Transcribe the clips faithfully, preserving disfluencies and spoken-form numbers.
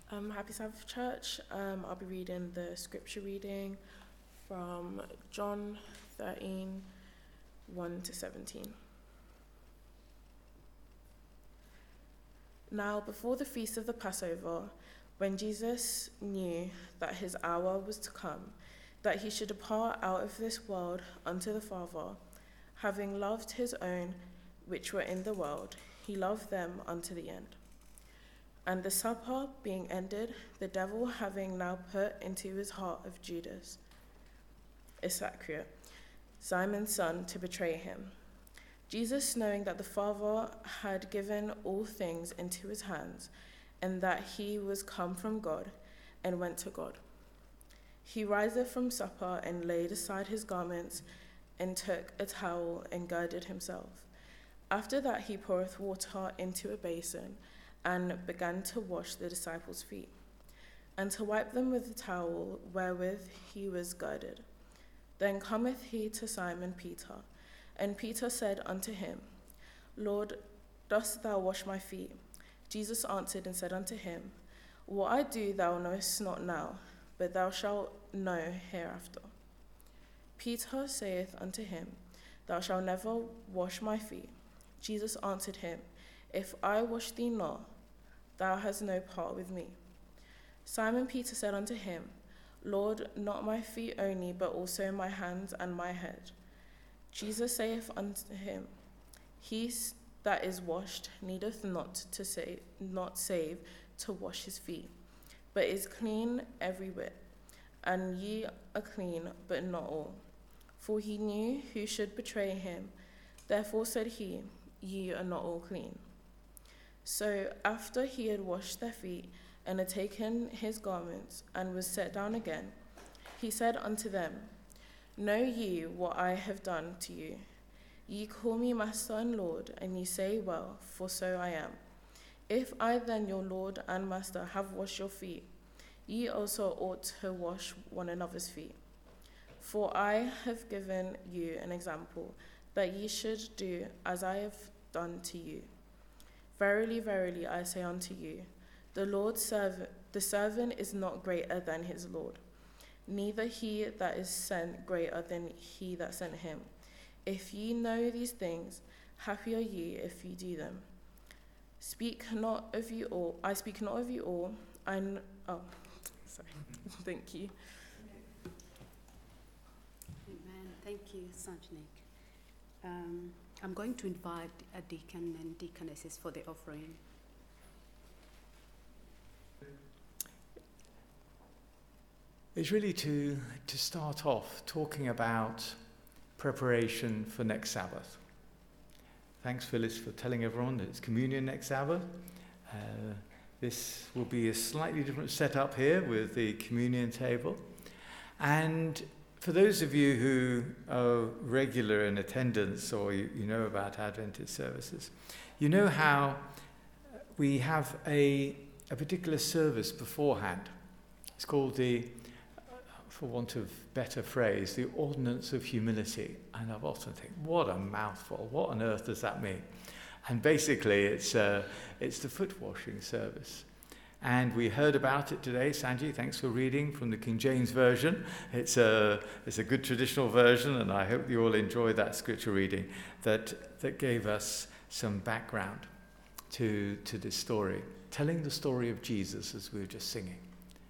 Um, Happy Sabbath Church. Um, I'll be reading the scripture reading from John thirteen, one to seventeen. Now, before the feast of the Passover, when Jesus knew that his hour was to come, that he should depart out of this world unto the Father, having loved his own which were in the world, he loved them unto the end. And the supper being ended, the devil having now put into his heart of Judas Iscariot, Simon's son, to betray him, Jesus, knowing that the Father had given all things into his hands, and that he was come from God, and went to God, he riseth from supper, and laid aside his garments, and took a towel, and girded himself. After that he poureth water into a basin, and began to wash the disciples' feet, and to wipe them with the towel wherewith he was girded. Then cometh he to Simon Peter, and Peter said unto him, Lord, dost thou wash my feet? Jesus answered and said unto him, What I do thou knowest not now, but thou shalt know hereafter. Peter saith unto him, Thou shalt never wash my feet. Jesus answered him, If I wash thee not, thou hast no part with me. Simon Peter said unto him, Lord, not my feet only, but also my hands and my head. Jesus saith unto him, He that is washed needeth not to save, not save to wash his feet, but is clean every whit. And ye are clean, but not all. For he knew who should betray him. Therefore said he, Ye are not all clean. So after he had washed their feet, and had taken his garments, and was set down again, he said unto them, Know ye what I have done to you? Ye call me Master and Lord, and ye say, Well, for so I am. If I then, your Lord and Master, have washed your feet, ye also ought to wash one another's feet. For I have given you an example, that ye should do as I have done to you. Verily, verily, I say unto you, the Lord's servant, the servant is not greater than his Lord, neither he that is sent greater than he that sent him. If ye know these things, happy are ye if ye do them. Speak not of you all. I speak not of you all. I kn- oh, sorry. Thank you. Amen. Thank you, Sanjanik. Um, I'm going to invite a deacon and deaconesses for the offering. Is really to, to start off talking about preparation for next Sabbath. Thanks, Phyllis, for telling everyone that it's communion next Sabbath. Uh, this will be a slightly different setup here with the communion table. And for those of you who are regular in attendance or you, you know about Adventist services, you know how we have a, a particular service beforehand. It's called the, for want of better phrase, the ordinance of humility. And I've often think, what a mouthful, what on earth does that mean? And basically it's, uh, it's the foot washing service. And we heard about it today. Sanji, thanks for reading from the King James Version. It's a, it's a good traditional version, and I hope you all enjoy that scripture reading that, that gave us some background to, to this story, telling the story of Jesus as we were just singing.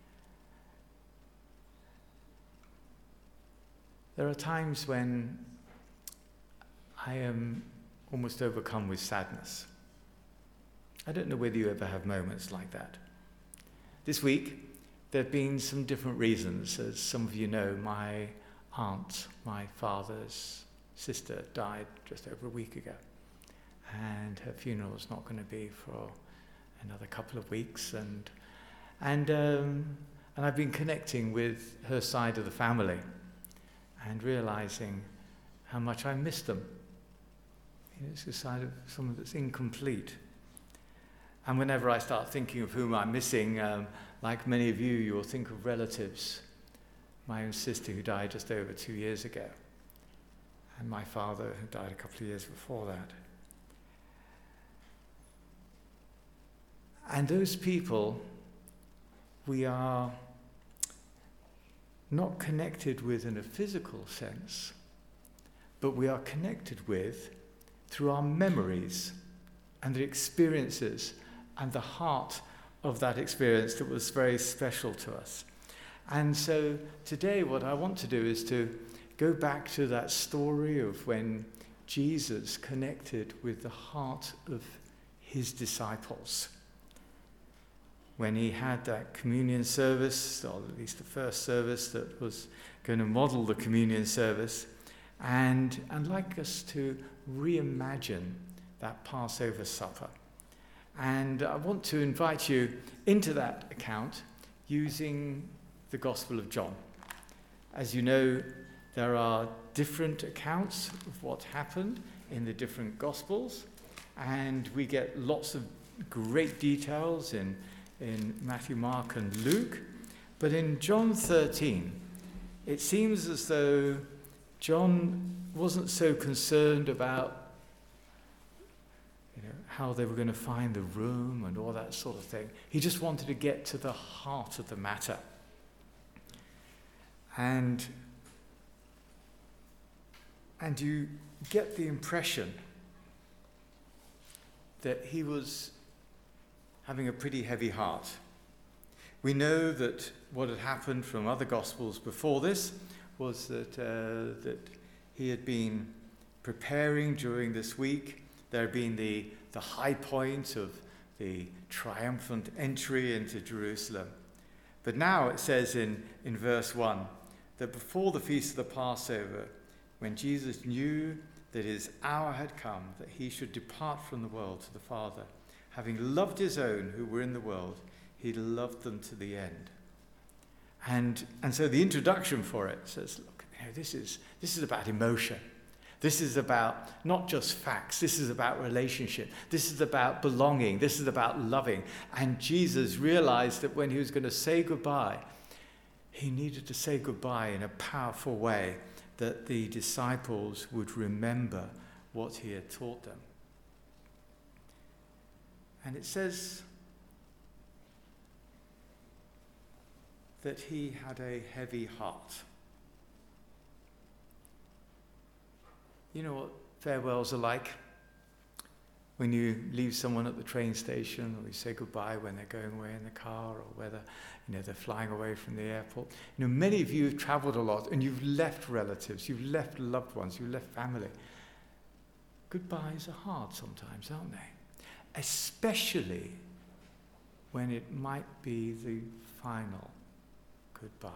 There are times when I am almost overcome with sadness. I don't know whether you ever have moments like that. This week, there have been some different reasons. As some of you know, my aunt, my father's sister, died just over a week ago. And her funeral is not going to be for another couple of weeks. And and um, and I've been connecting with her side of the family and realizing how much I miss them. You know, it's a side of someone that's incomplete. And whenever I start thinking of whom I'm missing, um, like many of you, you'll think of relatives. My own sister who died just over two years ago, and my father who died a couple of years before that. And those people we are not connected with in a physical sense, but we are connected with through our memories and the experiences and the heart of that experience that was very special to us. And so today what I want to do is to go back to that story of when Jesus connected with the heart of his disciples. When he had that communion service, or at least the first service that was going to model the communion service, and I'd like us to reimagine that Passover supper. And I want to invite you into that account using the Gospel of John. As you know, there are different accounts of what happened in the different Gospels, and we get lots of great details in, in Matthew, Mark, and Luke. But in John thirteen, it seems as though John wasn't so concerned about you know, how they were going to find the room and all that sort of thing. He just wanted to get to the heart of the matter. And, and you get the impression that he was having a pretty heavy heart. We know that what had happened from other Gospels before this was that, uh, that he had been preparing during this week. There had been the, the high point of the triumphant entry into Jerusalem. But now it says in, in verse one, that before the feast of the Passover, when Jesus knew that his hour had come, that he should depart from the world to the Father, having loved his own who were in the world, he loved them to the end. And, and so the introduction for it says, look, you know, this is, this is about emotion. This is about not just facts. This is about relationship. This is about belonging. This is about loving. And Jesus realized that when he was going to say goodbye, he needed to say goodbye in a powerful way, that the disciples would remember what he had taught them. And it says that he had a heavy heart. You know what farewells are like? When you leave someone at the train station, or you say goodbye when they're going away in the car, or whether you know they're flying away from the airport. You know, many of you have traveled a lot and you've left relatives, you've left loved ones, you've left family. Goodbyes are hard sometimes, aren't they? Especially when it might be the final goodbye.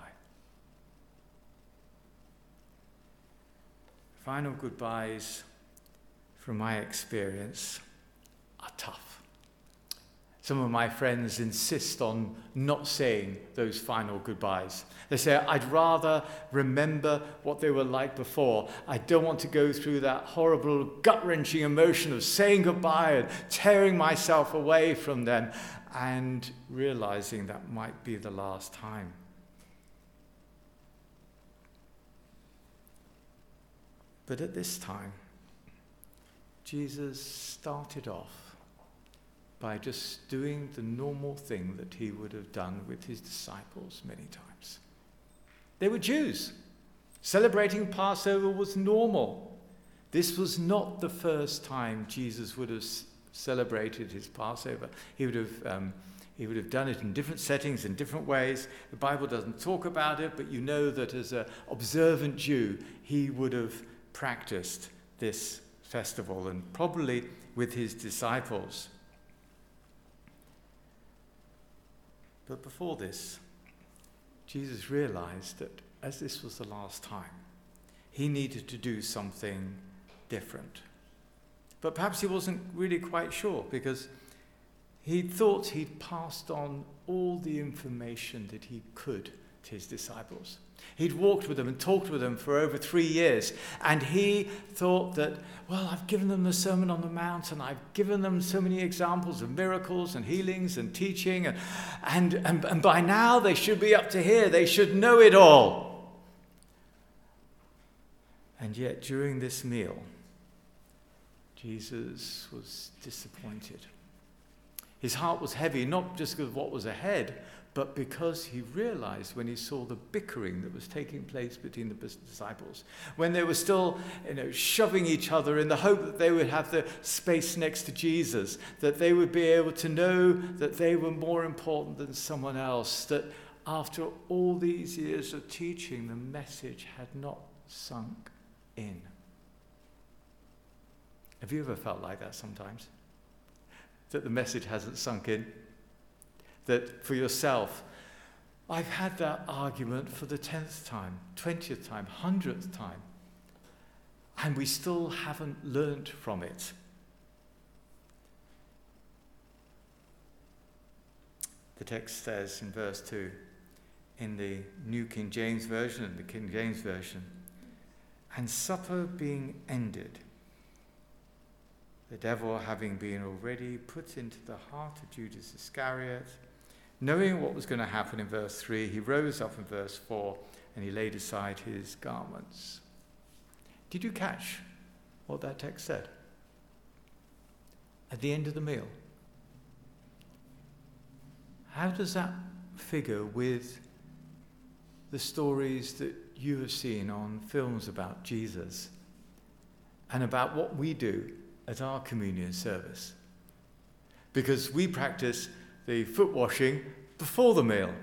Final goodbyes, from my experience, are tough. Some of my friends insist on not saying those final goodbyes. They say, I'd rather remember what they were like before. I don't want to go through that horrible, gut-wrenching emotion of saying goodbye and tearing myself away from them and realizing that might be the last time. But at this time, Jesus started off by just doing the normal thing that he would have done with his disciples many times. They were Jews. Celebrating Passover was normal. This was not the first time Jesus would have celebrated his Passover. He would have, um, he would have done it in different settings, in different ways. The Bible doesn't talk about it, but you know that as an observant Jew, he would have practiced this festival, and probably with his disciples. But before this, Jesus realized that as this was the last time, he needed to do something different. But perhaps he wasn't really quite sure, because he thought he'd passed on all the information that he could to his disciples. He'd walked with them and talked with them for over three years. And he thought that, well, I've given them the Sermon on the Mount, and I've given them so many examples of miracles and healings and teaching. And, and, and, and by now they should be up to here. They should know it all. And yet during this meal, Jesus was disappointed. His heart was heavy, not just because of what was ahead, but because he realized when he saw the bickering that was taking place between the disciples, when they were still, you know, shoving each other in the hope that they would have the space next to Jesus, that they would be able to know that they were more important than someone else, that after all these years of teaching, the message had not sunk in. Have you ever felt like that sometimes? That the message hasn't sunk in? That for yourself, I've had that argument for the tenth time, twentieth time, hundredth time, and we still haven't learnt from it. The text says in verse two, in the New King James Version and the King James Version, and supper being ended, the devil having been already put into the heart of Judas Iscariot, knowing what was going to happen in verse three, he rose up in verse four and he laid aside his garments. Did you catch what that text said? At the end of the meal. How does that figure with the stories that you have seen on films about Jesus and about what we do at our communion service? Because we practice the foot washing before the meal.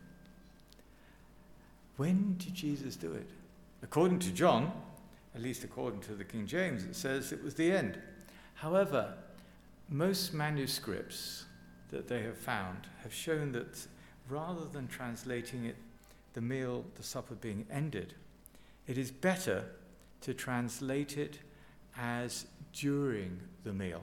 When did Jesus do it? According to John, at least according to the King James, it says it was the end. However, most manuscripts that they have found have shown that rather than translating it, the meal, the supper being ended, it is better to translate it as during the meal.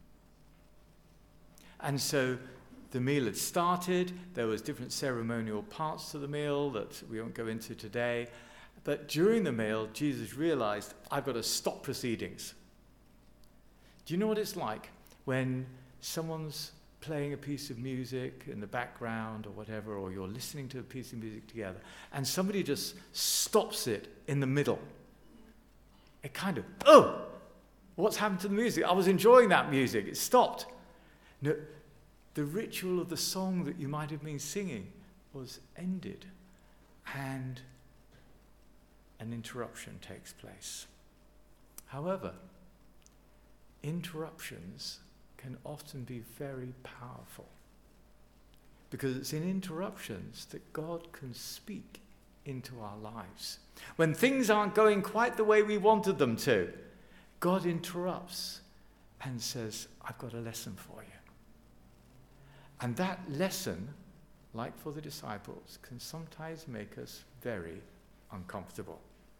And so the meal had started, there was different ceremonial parts to the meal that we won't go into today, but during the meal, Jesus realized, I've got to stop proceedings. Do you know what it's like when someone's playing a piece of music in the background or whatever, or you're listening to a piece of music together, and somebody just stops it in the middle? It kind of, oh, what's happened to the music? I was enjoying that music, it stopped. No, the ritual of the song that you might have been singing was ended, and an interruption takes place. However, interruptions can often be very powerful, because it's in interruptions that God can speak into our lives. When things aren't going quite the way we wanted them to, God interrupts and says, I've got a lesson for you. And that lesson, like for the disciples, can sometimes make us very uncomfortable.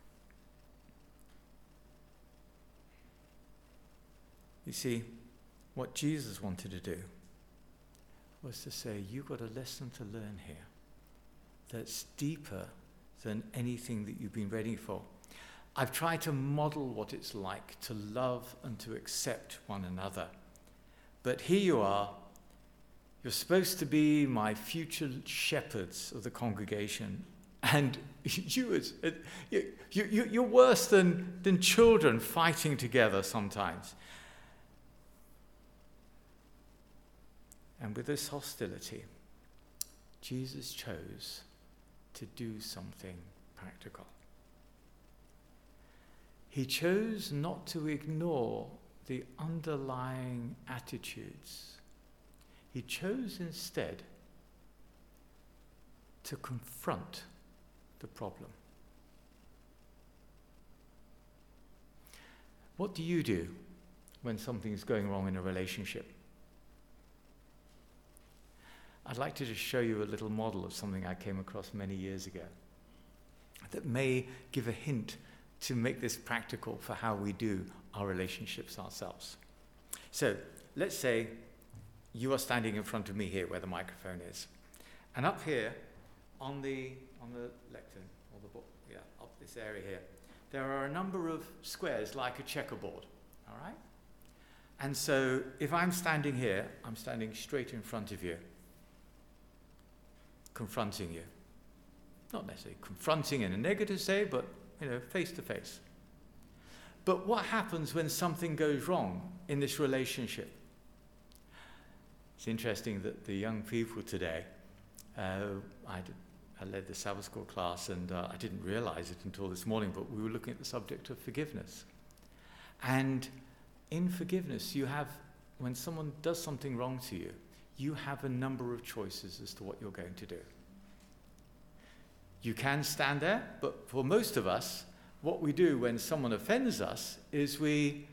You see, what Jesus wanted to do was to say, you've got a lesson to learn here that's deeper than anything that you've been ready for. I've tried to model what it's like to love and to accept one another. But here you are, you're supposed to be my future shepherds of the congregation, and you, you, you, you're worse than, than children fighting together sometimes. And with this hostility, Jesus chose to do something practical. He chose not to ignore the underlying attitudes. He chose instead to confront the problem. What do you do when something's going wrong in a relationship? I'd like to just show you a little model of something I came across many years ago that may give a hint to make this practical for how we do our relationships ourselves. So let's say you are standing in front of me here where the microphone is. And up here on the on the lectern, or the book, yeah, up this area here, there are a number of squares like a checkerboard, all right? And so if I'm standing here, I'm standing straight in front of you, confronting you. Not necessarily confronting in a negative way, but, you know, face to face. But what happens when something goes wrong in this relationship? It's interesting that the young people today, uh, I, did, I led the Sabbath school class, and uh, I didn't realize it until this morning, but we were looking at the subject of forgiveness. And in forgiveness, you have, when someone does something wrong to you, you have a number of choices as to what you're going to do. You can stand there, but for most of us, what we do when someone offends us is we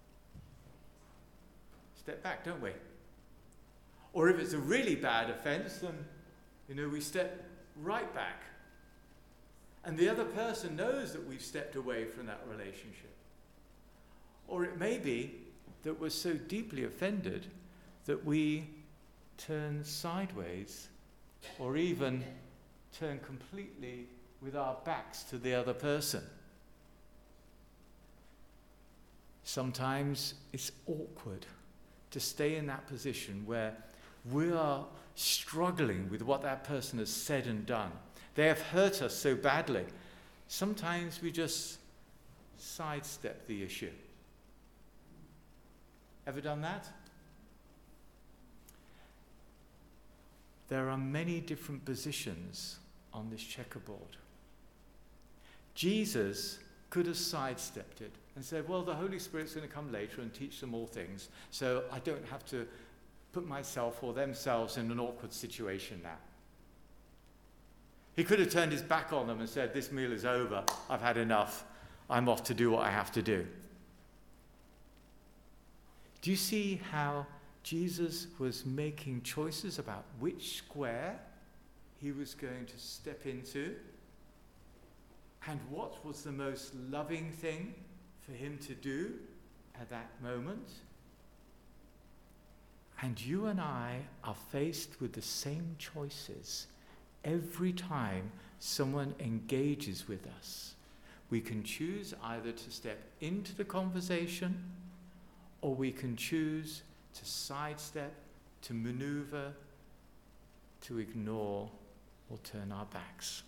step back, don't we? Or if it's a really bad offense, then, you know, we step right back. And the other person knows that we've stepped away from that relationship. Or it may be that we're so deeply offended that we turn sideways or even turn completely with our backs to the other person. Sometimes it's awkward to stay in that position where we are struggling with what that person has said and done. They have hurt us so badly. Sometimes we just sidestep the issue. Ever done that? There are many different positions on this checkerboard. Jesus could have sidestepped it and said, well, the Holy Spirit's going to come later and teach them all things, so I don't have to put myself or themselves in an awkward situation now. He could have turned his back on them and said, this meal is over, I've had enough, I'm off to do what I have to do. Do you see how Jesus was making choices about which square he was going to step into? And what was the most loving thing for him to do at that moment? And you and I are faced with the same choices every time someone engages with us. We can choose either to step into the conversation, or we can choose to sidestep, to maneuver, to ignore, or turn our backs.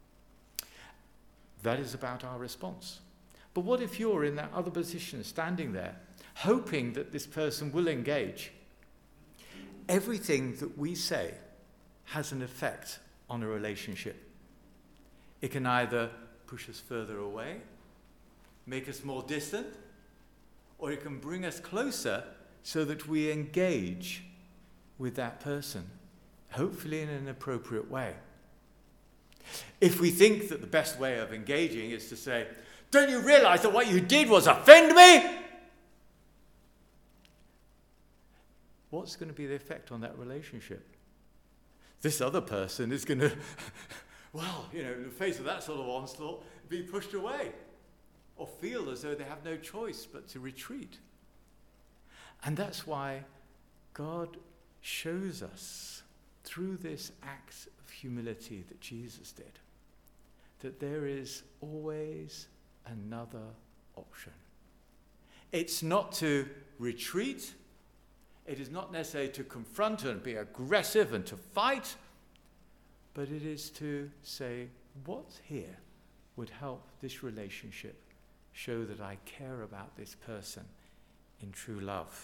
That is about our response. But what if you're in that other position, standing there, hoping that this person will engage? Everything that we say has an effect on a relationship. It can either push us further away, make us more distant, or it can bring us closer so that we engage with that person, hopefully in an appropriate way. If we think that the best way of engaging is to say, don't you realize that what you did was offend me? What's going to be the effect on that relationship? This other person is going to, well, you know, in the face of that sort of onslaught, be pushed away or feel as though they have no choice but to retreat. And that's why God shows us through this act of humility that Jesus did, that there is always another option. It's not to retreat. It is not necessarily to confront and be aggressive and to fight, but it is to say, what here would help this relationship show that I care about this person in true love?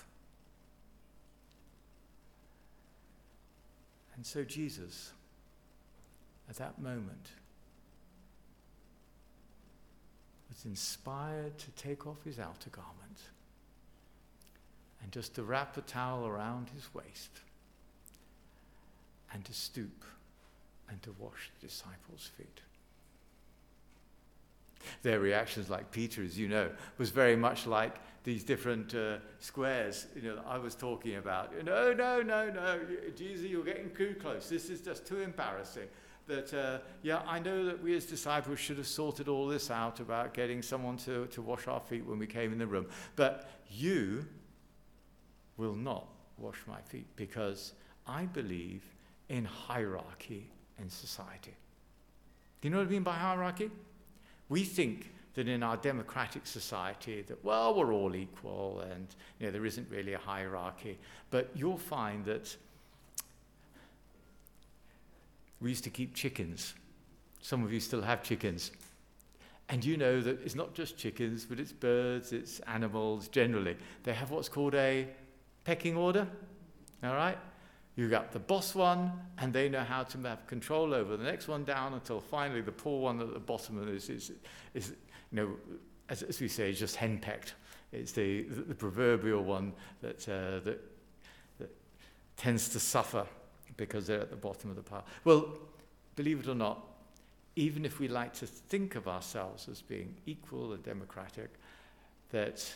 And so Jesus, at that moment, was inspired to take off his outer garment and just to wrap a towel around his waist and to stoop and to wash the disciples' feet. Their reactions, like Peter, as you know, was very much like these different uh, squares, you know, that I was talking about. No, no, no, no, Jesus, you're getting too close. This is just too embarrassing. That, uh, yeah, I know that we as disciples should have sorted all this out about getting someone to, to wash our feet when we came in the room. But you will not wash my feet because I believe in hierarchy in society. Do you know what I mean by hierarchy? We think that in our democratic society that, well, we're all equal and, you know, there isn't really a hierarchy. But you'll find that we used to keep chickens. Some of you still have chickens. And you know that it's not just chickens, but it's birds, it's animals generally. They have what's called a pecking order, all right? You got the boss one, and they know how to have control over the next one down until finally the poor one at the bottom is, is, is you know, as, as we say, just henpecked. It's the, the, the proverbial one that, uh, that, that tends to suffer because they're at the bottom of the pile. Well, believe it or not, even if we like to think of ourselves as being equal and democratic, that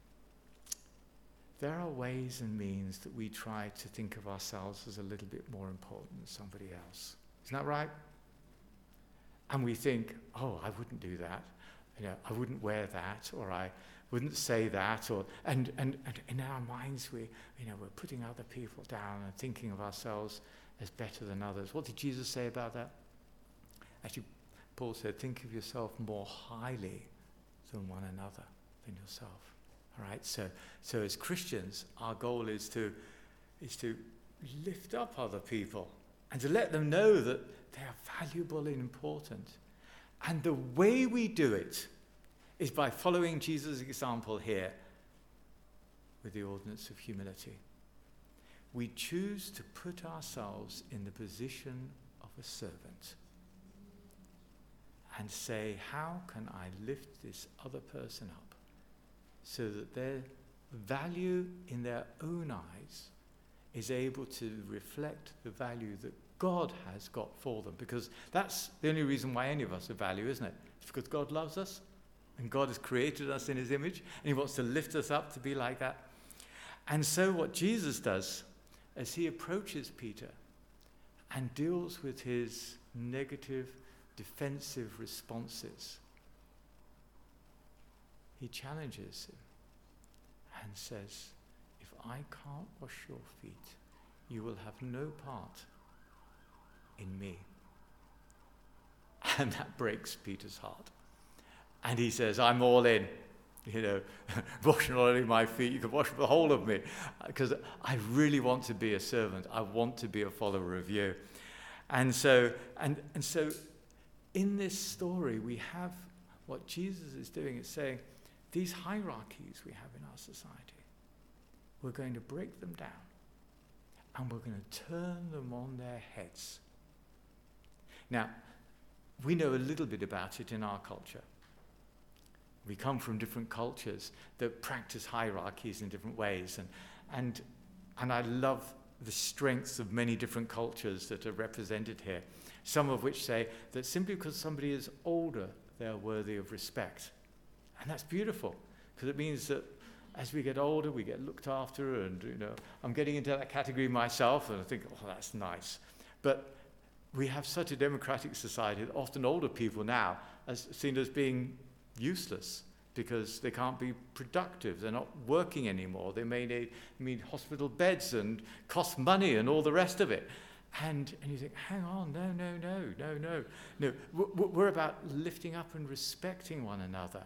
there are ways and means that we try to think of ourselves as a little bit more important than somebody else. Isn't that right? And we think, oh, I wouldn't do that. You know, I wouldn't wear that, or I wouldn't say that, or and, and, and in our minds we, you know, we're putting other people down and thinking of ourselves as better than others. What did Jesus say about that? Actually, Paul said, think of yourself more highly than one another, than yourself. All right, so so as Christians, our goal is to is to lift up other people and to let them know that they are valuable and important. And the way we do it is by following Jesus' example here with the ordinance of humility. We choose to put ourselves in the position of a servant and say, how can I lift this other person up so that their value in their own eyes is able to reflect the value that God has got for them? Because that's the only reason why any of us are valued, isn't it? It's because God loves us and God has created us in his image and he wants to lift us up to be like that. And so what Jesus does as he approaches Peter and deals with his negative, defensive responses, he challenges him and says, if I can't wash your feet, you will have no part in me. And that breaks Peter's heart. And he says, I'm all in. You know, wash not only my feet, you can wash the whole of me. Because I really want to be a servant. I want to be a follower of you. And so, and, and so in this story, we have what Jesus is doing is saying, these hierarchies we have in our society, we're going to break them down and we're going to turn them on their heads. Now, we know a little bit about it in our culture. We come from different cultures that practice hierarchies in different ways. And, and, and I love the strengths of many different cultures that are represented here. Some of which say that simply because somebody is older, they're worthy of respect. And that's beautiful, because it means that as we get older, we get looked after, and you know, I'm getting into that category myself, and I think, oh, that's nice. But we have such a democratic society that often older people now are seen as being useless because they can't be productive. They're not working anymore. They may need, need hospital beds and cost money and all the rest of it. And, and you think, hang on, no, no, no, no, no. No, we're about lifting up and respecting one another.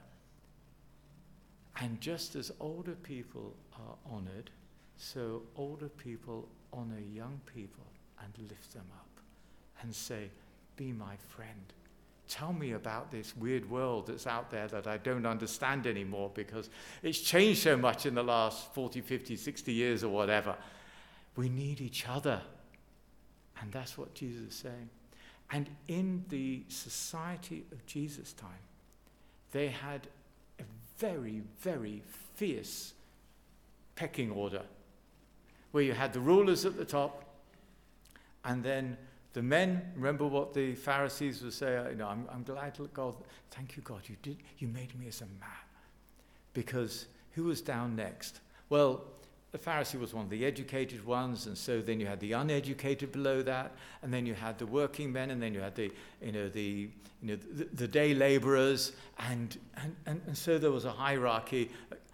And just as older people are honored, so older people honor young people and lift them up and say, be my friend. Tell me about this weird world that's out there that I don't understand anymore because it's changed so much in the last forty, fifty, sixty years or whatever. We need each other. And that's what Jesus is saying. And in the society of Jesus' time, they had a very, very fierce pecking order where you had the rulers at the top and then the men. Remember what the Pharisees would say, you know, I'm, I'm glad to God, thank you God, you did, you made me as a man. Because who was down next? Well, the Pharisee was one of the educated ones, and so then you had the uneducated below that, and then you had the working men, and then you had the, you know, the, you know, the, the day laborers, and, and, and, and so there was a hierarchy.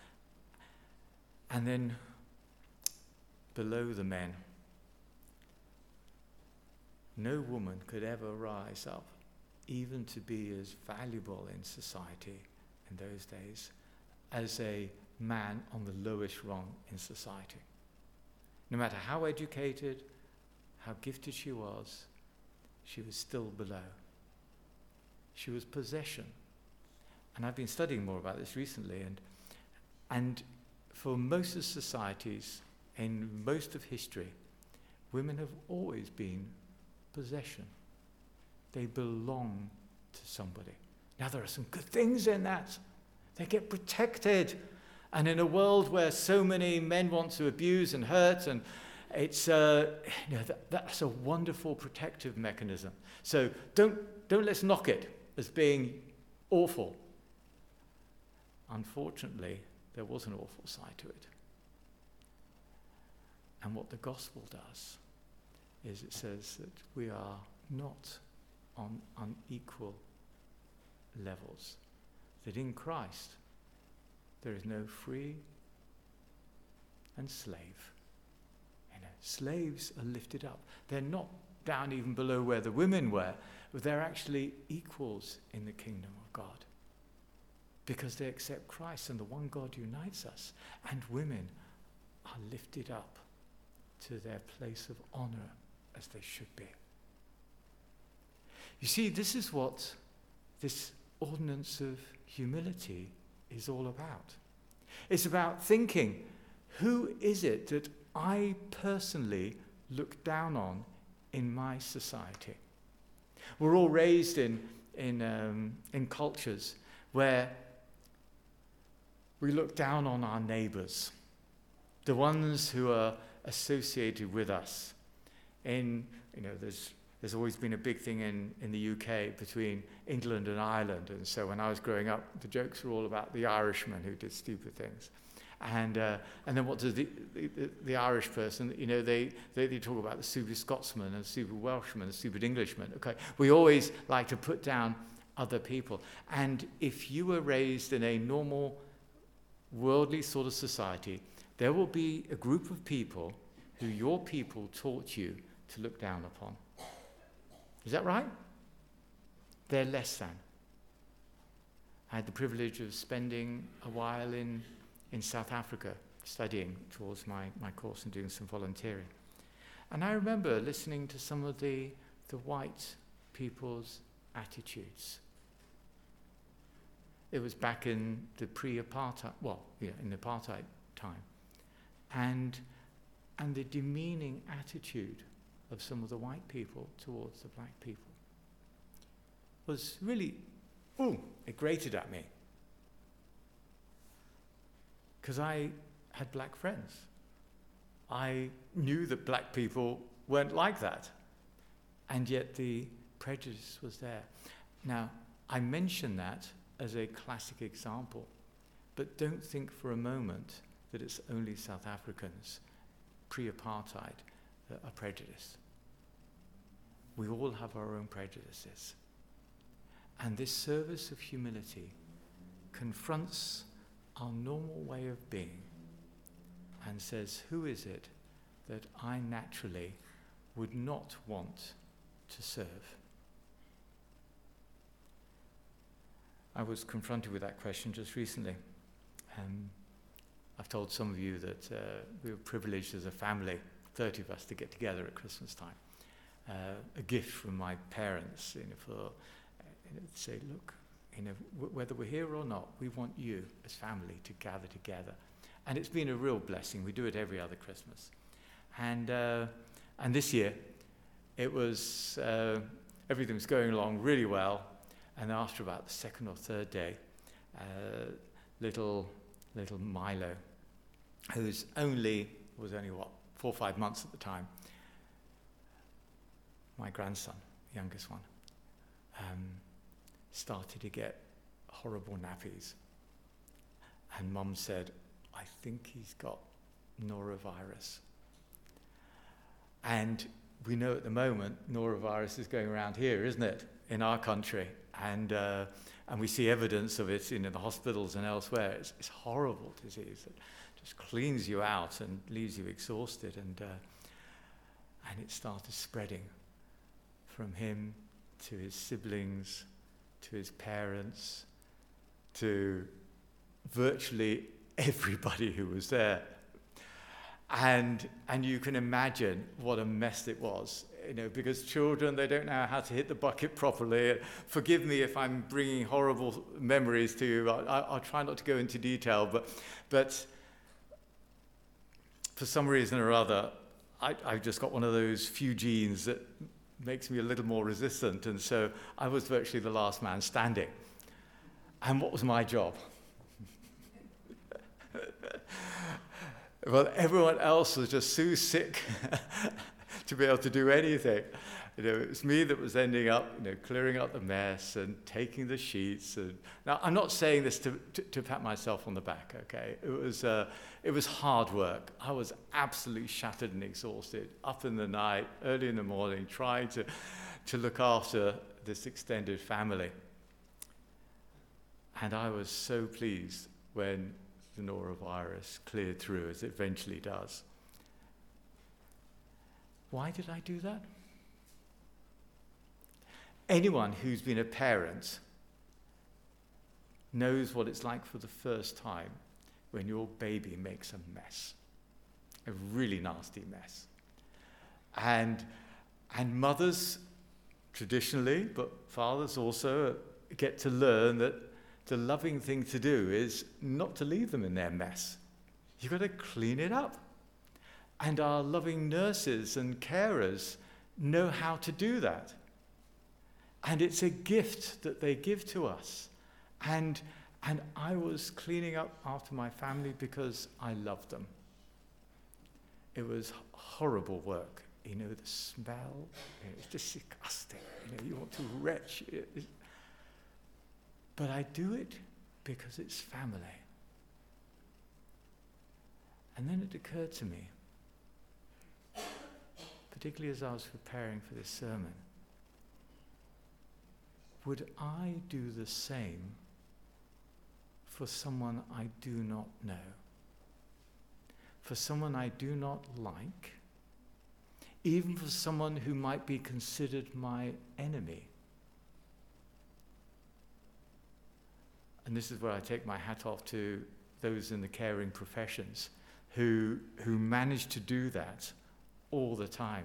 And then below the men, no woman could ever rise up, even to be as valuable in society in those days as a man on the lowest rung in society. No matter how educated, how gifted she was, she was still below. She was possession. And I've been studying more about this recently, and and for most of societies, in most of history, women have always been possession. They belong to somebody. Now, there are some good things in that. They get protected. And in a world where so many men want to abuse and hurt, and it's uh, you know, that, that's a wonderful protective mechanism. So don't don't let's knock it as being awful. Unfortunately, there was an awful side to it. And what the gospel does is it says that we are not on unequal levels. That in Christ there is no free and slave. You know, slaves are lifted up. They're not down even below where the women were, but they're actually equals in the kingdom of God. Because they accept Christ and the one God unites us. And women are lifted up to their place of honor as they should be. You see, this is what this ordinance of humility is all about. It's about thinking, who is it that I personally look down on in my society? We're all raised in, in, um, in cultures where we look down on our neighbours, the ones who are associated with us. In, you know, there's there's always been a big thing in, in the U K between England and Ireland, and so when I was growing up, the jokes were all about the Irishman who did stupid things. And uh, and then what does the, the, the Irish person, you know, they, they, they talk about the stupid Scotsman and the stupid Welshman and the stupid Englishman. Okay, we always like to put down other people. And if you were raised in a normal, worldly sort of society, there will be a group of people who your people taught you to look down upon. Is that right? They're less than. I had the privilege of spending a while in, in South Africa studying towards my, my course and doing some volunteering. And I remember listening to some of the, the white people's attitudes. It was back in the pre-apartheid, well, yeah, in the apartheid time. And, and the demeaning attitude of some of the white people towards the black people was really, ooh, it grated at me. Because I had black friends. I knew that black people weren't like that. And yet the prejudice was there. Now, I mention that as a classic example, but don't think for a moment that it's only South Africans, pre-apartheid, that are prejudiced. We all have our own prejudices. And this service of humility confronts our normal way of being and says, who is it that I naturally would not want to serve? I was confronted with that question just recently. Um, I've told some of you that uh, we were privileged as a family, thirty of us, to get together at Christmas time. Uh, a gift from my parents, you know, for uh, you know, to say, look, you know, w- whether we're here or not, we want you as family to gather together. And it's been a real blessing. We do it every other Christmas. And uh, and this year, it was, uh, everything was going along really well. And after about the second or third day, uh, little little Milo, who's only, was only what, four or five months at the time, my grandson, youngest one, um, started to get horrible nappies. And Mum said, I think he's got norovirus. And we know at the moment norovirus is going around here, isn't it, in our country? And uh, and we see evidence of it in the hospitals and elsewhere. It's, it's a horrible disease that just cleans you out and leaves you exhausted. And uh, and it started spreading from him to his siblings, to his parents, to virtually everybody who was there. And and you can imagine what a mess it was, you know, because children, they don't know how to hit the bucket properly. Forgive me if I'm bringing horrible memories to you. I, I'll try not to go into detail, but but for some reason or other, I, I've just got one of those few genes that makes me a little more resistant, and so I was virtually the last man standing. And what was my job? Well, everyone else was just so sick to be able to do anything. You know, it was me that was ending up, you know, clearing up the mess and taking the sheets. And now, I'm not saying this to, to, to pat myself on the back, okay? It was, uh, it was hard work. I was absolutely shattered and exhausted, up in the night, early in the morning, trying to, to look after this extended family. And I was so pleased when the norovirus cleared through, as it eventually does. Why did I do that? Anyone who's been a parent knows what it's like for the first time when your baby makes a mess, a really nasty mess. And, and mothers, traditionally, but fathers also, get to learn that the loving thing to do is not to leave them in their mess. You've got to clean it up. And our loving nurses and carers know how to do that. And it's a gift that they give to us. And, and I was cleaning up after my family because I loved them. It was horrible work. You know, the smell, it's just disgusting. You know, you want to retch it. But I do it because it's family. And then it occurred to me, particularly as I was preparing for this sermon, would I do the same for someone I do not know? For someone I do not like? Even for someone who might be considered my enemy? And this is where I take my hat off to those in the caring professions who, who manage to do that all the time.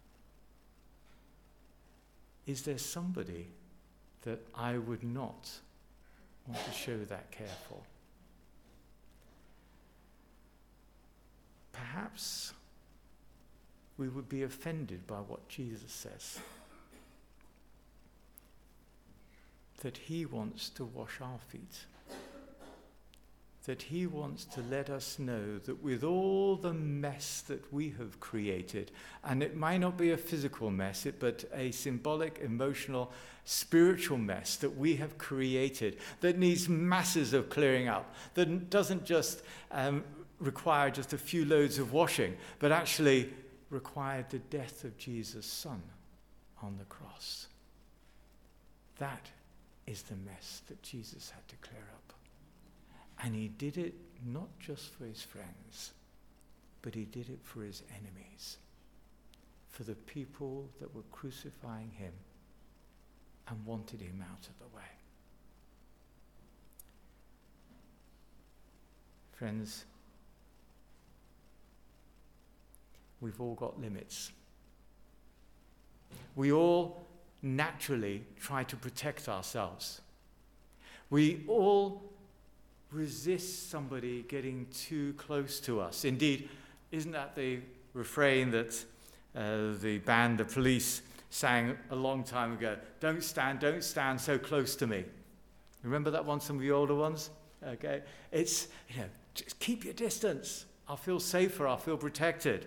Is there somebody that I would not want to show that care for? Perhaps we would be offended by what Jesus says, that he wants to wash our feet, that he wants to let us know that with all the mess that we have created, and it might not be a physical mess, but a symbolic, emotional, spiritual mess that we have created that needs masses of clearing up, that doesn't just um, require just a few loads of washing, but actually required the death of Jesus' Son on the cross. That is the mess that Jesus had to clear up. And he did it not just for his friends, but he did it for his enemies, for the people that were crucifying him and wanted him out of the way. Friends, we've all got limits. We all naturally try to protect ourselves. We all resist somebody getting too close to us. Indeed, isn't that the refrain that uh, the band The Police sang a long time ago? Don't stand, don't stand so close to me. Remember that one, some of the older ones? Okay, it's, you know, just keep your distance. I'll feel safer, I'll feel protected.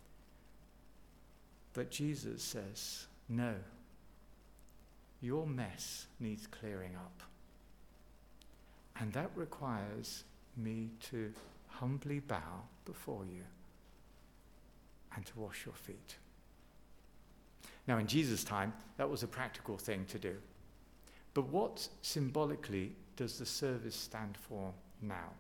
But Jesus says, no, your mess needs clearing up. And that requires me to humbly bow before you and to wash your feet. Now, in Jesus' time, that was a practical thing to do. But what symbolically does the service stand for now?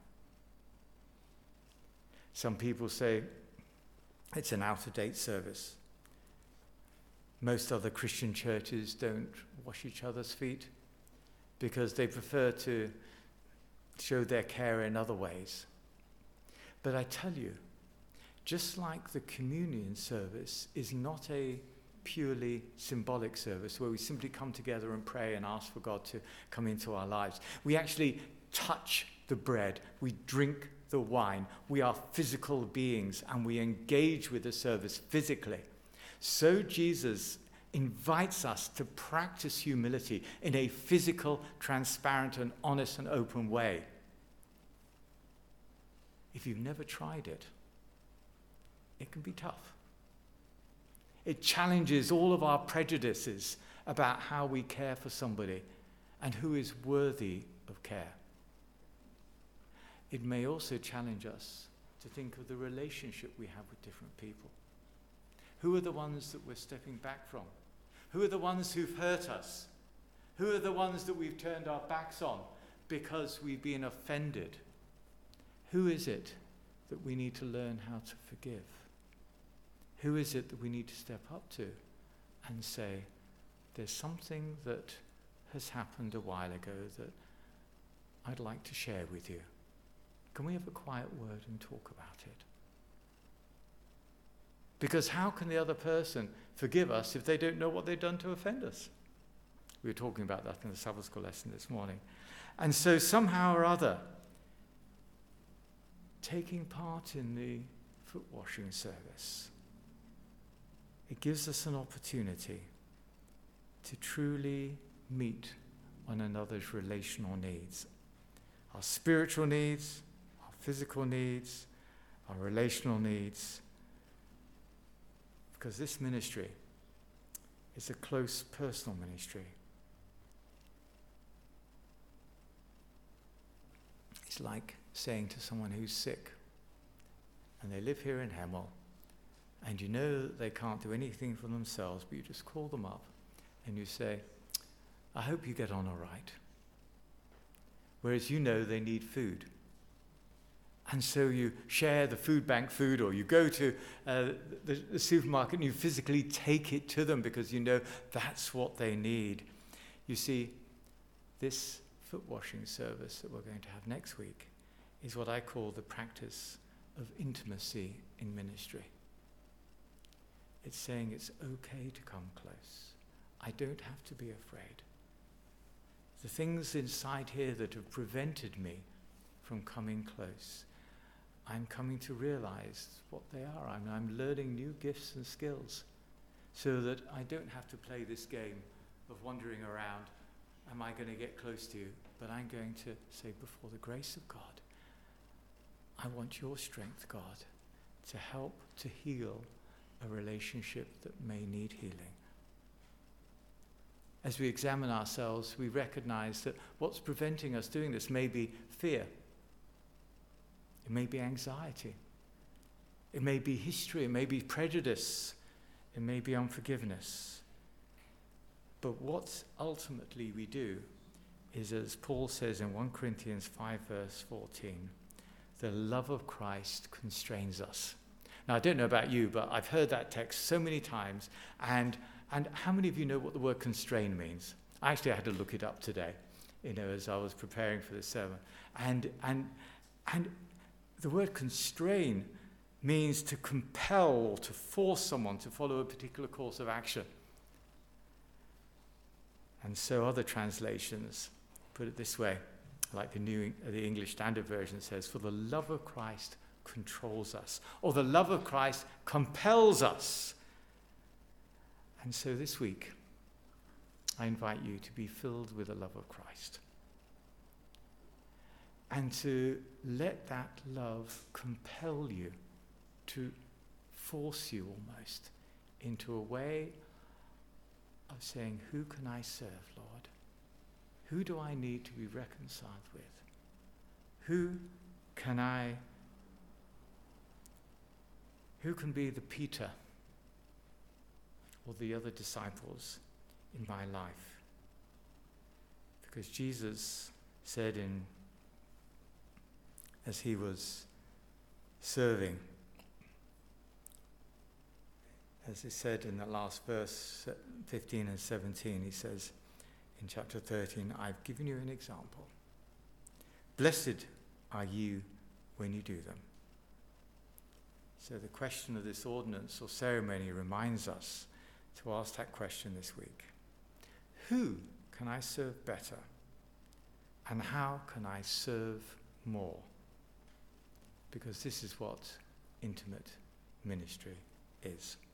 Some people say it's an out-of-date service. Most other Christian churches don't wash each other's feet because they prefer to show their care in other ways. But I tell you, just like the communion service is not a purely symbolic service where we simply come together and pray and ask for God to come into our lives, we actually touch the bread, we drink the wine. We are physical beings and we engage with the service physically. So Jesus invites us to practice humility in a physical, transparent, and honest and open way. If you've never tried it, it can be tough. It challenges all of our prejudices about how we care for somebody and who is worthy of care. It may also challenge us to think of the relationship we have with different people. Who are the ones that we're stepping back from? Who are the ones who've hurt us? Who are the ones that we've turned our backs on because we've been offended? Who is it that we need to learn how to forgive? Who is it that we need to step up to and say, there's something that has happened a while ago that I'd like to share with you. Can we have a quiet word and talk about it? Because how can the other person forgive us if they don't know what they've done to offend us? We were talking about that in the Sabbath school lesson this morning. And so somehow or other, taking part in the foot washing service, it gives us an opportunity to truly meet one another's relational needs. Our spiritual needs, our physical needs, our relational needs. Because this ministry is a close personal ministry. It's like saying to someone who's sick, and they live here in Hemel, and you know that they can't do anything for themselves, but you just call them up and you say, I hope you get on all right. Whereas you know they need food. And so you share the food bank food, or you go to uh, the, the supermarket and you physically take it to them because you know that's what they need. You see, this foot washing service that we're going to have next week is what I call the practice of intimacy in ministry. It's saying it's okay to come close. I don't have to be afraid. The things inside here that have prevented me from coming close, I'm coming to realize what they are. I'm, I'm learning new gifts and skills so that I don't have to play this game of wandering around, am I going to get close to you? But I'm going to say, before the grace of God, I want your strength, God, to help to heal a relationship that may need healing. As we examine ourselves, we recognize that what's preventing us doing this may be fear. It may be anxiety. It may be history. It may be prejudice. It may be unforgiveness. But what ultimately we do is, as Paul says in First Corinthians five, verse fourteen, the love of Christ constrains us. Now, I don't know about you, but I've heard that text so many times. And, and how many of you know what the word constrain means? I actually had to look it up today, you know, as I was preparing for this sermon. And, and, and the word constrain means to compel or to force someone to follow a particular course of action. And so other translations put it this way, like the New the English Standard Version says, for the love of Christ controls us, or the love of Christ compels us. And so this week, I invite you to be filled with the love of Christ. And to let that love compel you, to force you almost into a way of saying, who can I serve, Lord? Who do I need to be reconciled with? Who can I, who can be the Peter or the other disciples in my life? Because Jesus said in as he was serving, as he said in the last verse, fifteen and seventeen, he says in chapter thirteen, I've given you an example. Blessed are you when you do them. So the question of this ordinance or ceremony reminds us to ask that question this week. Who can I serve better? And how can I serve more? because this is what intimate ministry is.